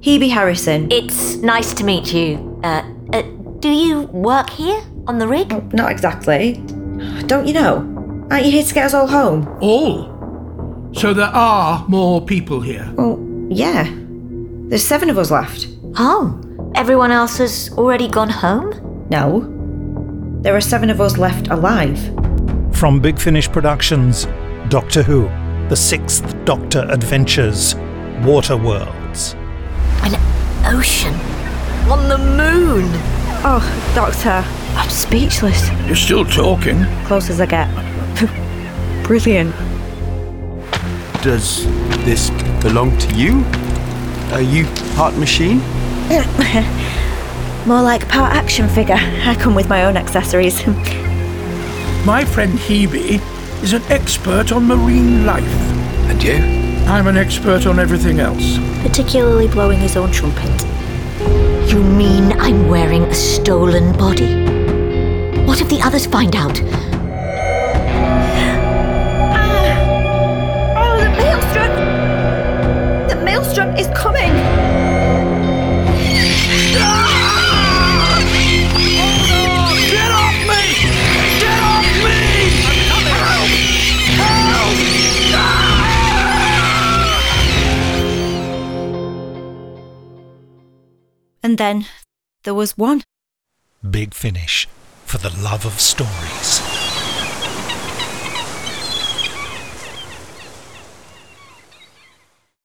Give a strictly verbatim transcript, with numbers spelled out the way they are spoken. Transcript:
Hebe Harrison. It's nice to meet you. Uh, uh, do you work here on the rig? Oh, not exactly. Don't you know? Aren't you here to get us all home? All? So there are more people here? Well, yeah. There's seven of us left. Oh, everyone else has already gone home? No. There are seven of us left alive. From Big Finish Productions, Doctor Who, The Sixth Doctor Adventures, Water Worlds. An ocean on the moon. Oh, Doctor, I'm speechless. You're still talking. Close as I get. Brilliant. Does this belong to you? Are you part machine? More like part action figure. I come with my own accessories. My friend Hebe is an expert on marine life. And you? I'm an expert on everything else. Particularly blowing his own trumpet. You mean I'm wearing a stolen body? What if the others find out? Ah! Oh, the maelstrom! The maelstrom is coming! Get off me! Get off me! Help! Help! And then there was one. Big Finish, for the love of stories.